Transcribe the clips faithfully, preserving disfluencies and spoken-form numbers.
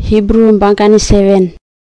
Hebrew bangkani seven.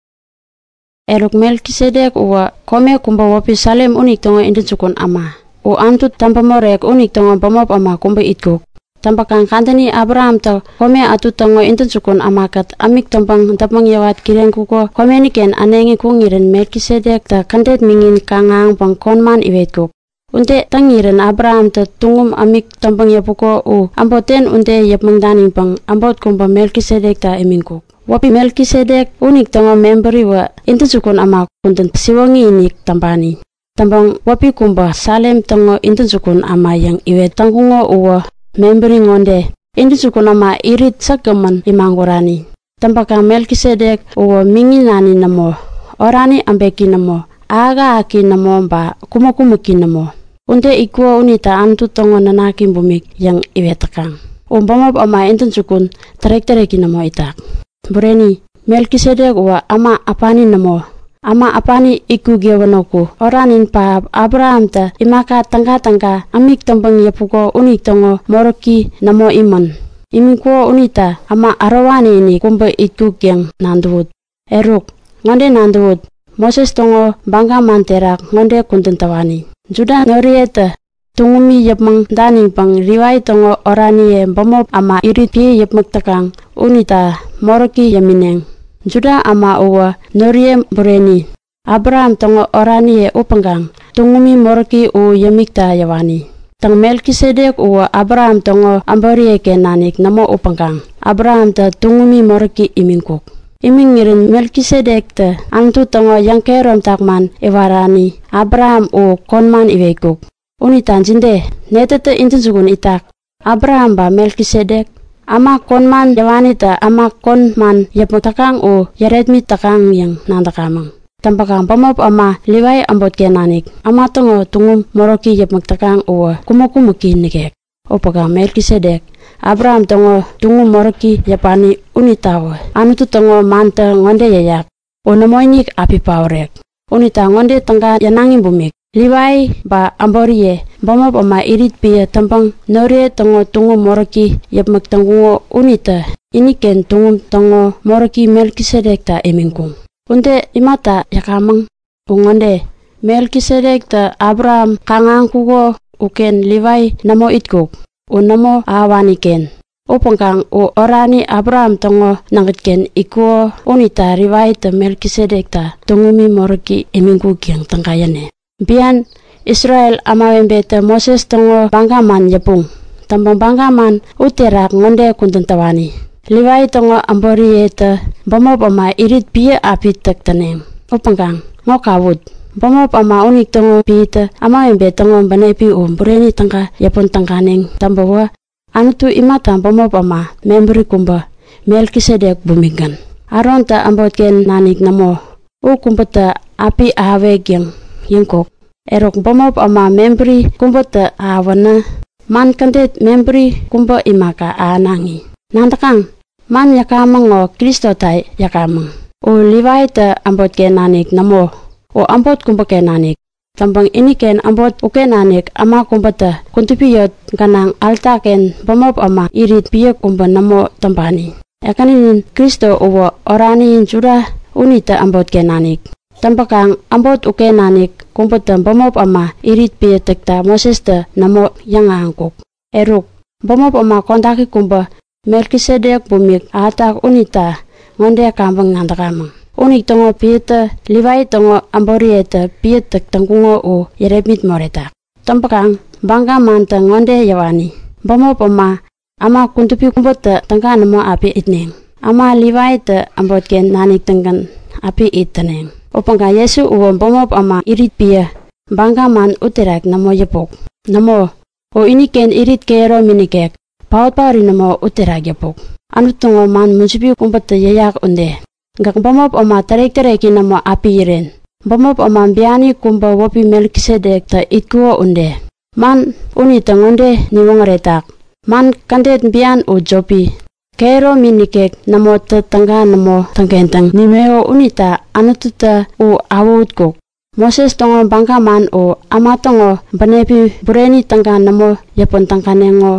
Erok Melkisedek uwa kome kumba wapi Salem unik tongo indin sukun ama. U antut tanpa morek unik tongo bamop ama kumba itkuk. Tanpa kang kantani Abraham ta kome atut tongo indin sukun amakat amik tampang tapang yawat kireng kuko kome niken anengi kungiren Melkisedek ta kandet mingin kangang pang konman iwetkuk. Unte tangiren Abraham ta tungum amik tampang yapuko u amboten unte yapmang daning pang ambot kumba Melkisedek ta emingkuk. Wapi Melkisedek unik tongo memberi wa indin sukun ama kunten siwangi inik tampani. Tampang wapi kumba Salem tongo indin sukun ama yang iwet tangkungo uwa memberi ngonde indin sukun ama irit sakaman imangurani. Tampakang Melkisedek uwa mingi nani namo orani ambeki namo aga aki namo ba kuma kuma ki namo. Unte ikua unita antu tongo nanaki bumik yang iwetakang. Umpama ama indin sukun terek tereki namo itak. Bureni Melkisedek uwa ama apani namo. Ama apani iku giawanoku oranin pa Abraham ta imaka tangka-tangka amik tampang yapuko unik tongo moroki namo iman. Imiko unita ama arawani ini kumba iku yang nanduut. Eruk ngonde nanduut Moses tongo bangga manterak ngonde kuntentawani. Juda norieta tungumi yapmang daning pang riwai tongo orani ye bamop ama irit pi yapmak takang unita moroki yamineng. Juda ama uwa norie bureni Abraham tongo orani ye upanggang tungumi moroki u yamikta yawani. Tang Melkisedek uwa Abraham tongo ambori ke nanik namo upanggang Abraham ta tungumi moroki imingkuk. Imingirin Melkisedek ta antu tongo yang kerom takman ewarani Abraham u konman iwekuk. Unitan jinde netete indin sukun itak Abraham ba Melkisedek ama konman yawani ta ama konman yaputakang o yaretmi takang yang nandakamang. Tampakang pamop ama liwai ambot ke nanik ama tongo tungum moroki yapmaktakang o kumukumuki nikek. Opakang Melkisedek Abraham tongo tungum moroki yapani unitawa anutu tongo manta ngonde yayak o namoinik api paurek. Unita ngonde tangka yanangin bumik. Liwai ba amboriye bamop ama irit pia tampang nore tongo tungu moroki yapmak tanggungo unita iniken tungum tongo moroki Melkisedek ta emingkung. Unte imata yakamang ungonde Melkisedek ta Abraham kangang kugo uken liwai namo itkuk unamo awaniken. Upangkang u orani Abraham tongo nangitken ikuo unita riwai ta Melkisedek ta tungumi moroki emingkuk yang tangkayane. Bian Israel amawembe ta Moses tongo banggaman yapung. Tampang banggaman uterak ngonde kuntentawani. Liwai tongo ambori eta bamop ama irit pia api taktaneng. Upangkang ngokawut. Bamop ama unik tongo pita amawembe tongo banepi um bureni tangka yapun tangkaneng. Tambawa anutu imata bamop ama memberi kumba Melkisedek bumigan. Aron ta ambotken nanik namo. U kumpata api ahaweg yang yengkok. Erok bamop ama memberi kumbata awana man kandet memberi kumba imaka anangi. Nantakang man yakamang o Kristo tai yakamang. O liwai ta ambot ke nanik namo. O ambot kumba ke nanik. Tampang ini ken ambot uke nanik ama kumbata kuntupiyot kanang alta ken bamop ama irit piya kumba namo tampani. Ekanin Kristo uwa orani jura unita ambot ke nanik. Tampakang ambot uke nanik kumpata bamop ama irit pia tekta Moses ta namo yang angkuk. Eruk bamop ama kontaki kumba Melkisedek bumik atak unita ngonde kambang nandakamang. Unik tongo pita liwai tongo amborieta pia tek tangkungo u yeremit moretak. Tampakang bangga manta ngonde yawani. Bamop ama ama kuntupi kumpata tangka namo api itneng. Ama liwai ta ambot ken nanik tengkan api itaneng. Opangka Yesu uwam bamop ama irit pia bangga man uterak namo yapok. Namo o iniken irit kero minikek paut pari namo uterak yapok. Anu tongo man munsipi kumpata yayak unde. Gak bamop ama tarik tareki namo api iren. Bamop ama biani kumba wapi Melkisedek ta itkuo unde. Man unita ngonde niwongaretak. Man kandet bian u jopi. Kero minikek namo tetangga namo tangkentang nimeo unita anututa u awutkuk. Moses tongo bangkaman u ama tongo banepi bureni tangga namo yapon tangkanengo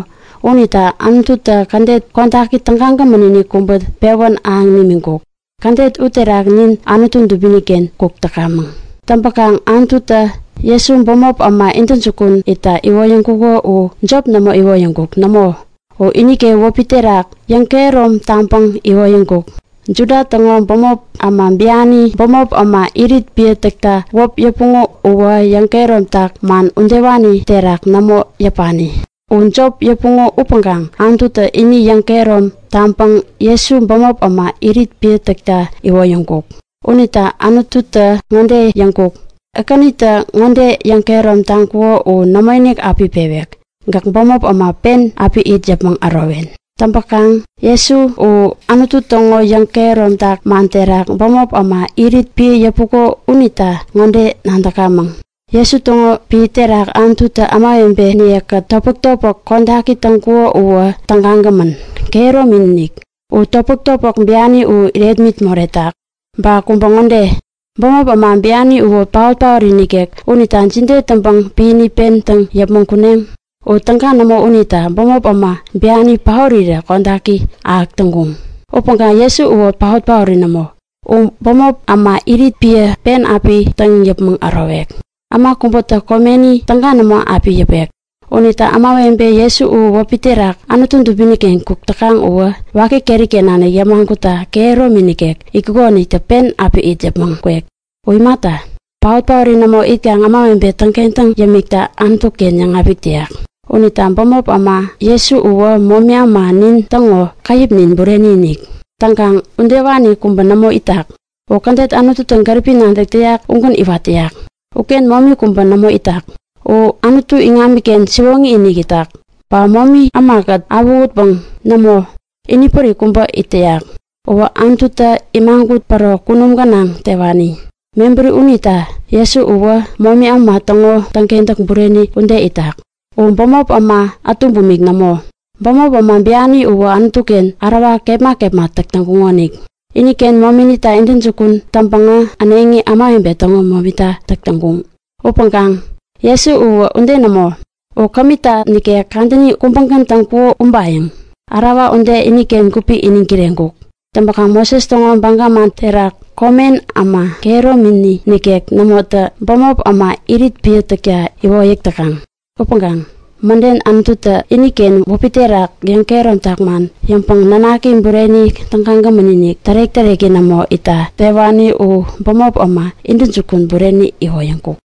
unita antuta kandet kontaki tangkanga menini kumbut bewan ang nimingkok. Kandet uterak nin anutun dubiniken kuk takamang. Tampakang antuta Yesu bomop ama intan sukun ita iwoyang kuko o job namo iwoyang kuk namo. O inike wopiterak yang kerom tampang iwoyang kuk. Juda tango bomop ama biani bomop ama irit pia tekta wop yapungo uwa yang kerom tak man undewani terak namo yapani. Unjob yapungo upanggang antuta ini yang kerom tampang Yesu bomop ama irit pia tekta iwoyang kuk. Unita anututa ngande yang kuk. Akanita ngande yang kerom tangkuo o namainik api pewek. Gak bomop ama pen api it japang arawen. Tampakang Yesu o anututongo yang kerom tak manterak bomop ama irit pi yapuko unita ngande nandakamang. Yesu tongo pi terak antuta ama embe niaka topok-topok kondaki tangkuo uwa tangganggaman. Kerom innik. O topok-topok biani u redmit moretak. Ba kumbangonde. Bomop ama biani uwa paut-paut inikek unita jinde tampang pini pen tang yapmong kuneng. O tangka namo unita bomop ama biani paurira kondaki ak tanggung. O pangka Yesu uwa paut-paut namo. O bomop ama irit pia pen api tang yapmong arawek. Ama kumbota komeni tangka namo api yapek. Unita ama wembe Yesu uwa piterak anutun dubiniken kuk takang uwa wake keriken ane yamangkuta kero minikek ikugoni te pen api it yapmong kwek. Oi mata, paut-paurin namo ityang ama wembe tangkentang yamikta antuken yang apik tiak. Unita bomop ama Yesu uwa momya manin tango kayip nin bureninik. Tangkang undewani kumba namo itak. O kandet anututang garipin nantek tiak ungkun iwatiak. Uken momi kumba namo itak. O anutu ingamiken siwongi ini kitak. Pa momi amakat awut bang namo ini puri kumba itiak. O antuta imangkut paro kunum kanang tewani. Memberi unita Yesu uwa momi ama tango tangkentak bureni unde itak. O bomop ama atumbumik namo. Bomop ama biani uwa antuken arawa kema kema tak tangkungonik. Ini ken momi nita inden sukun tampanga anengi ama hembe tango momita tak tangkung. O pangkang Yesu uwa unde namo. O kamita nike kandini kumpangkan tangkuo umbayang. Arawa unde ini ken kupi ini kirengkuk. Tampakang Moses tongo bangga manterak komen ama kero mini nikek namota bomop ama irit pia takya iwoyek takang. Upanggang manden antuta ini ken wopiterak yang kerom takman yang pang nanaki bureni tangkangga meninik tarek tareki namo ita tewani u bomop ama indun sukun bureni iwoyangkuk.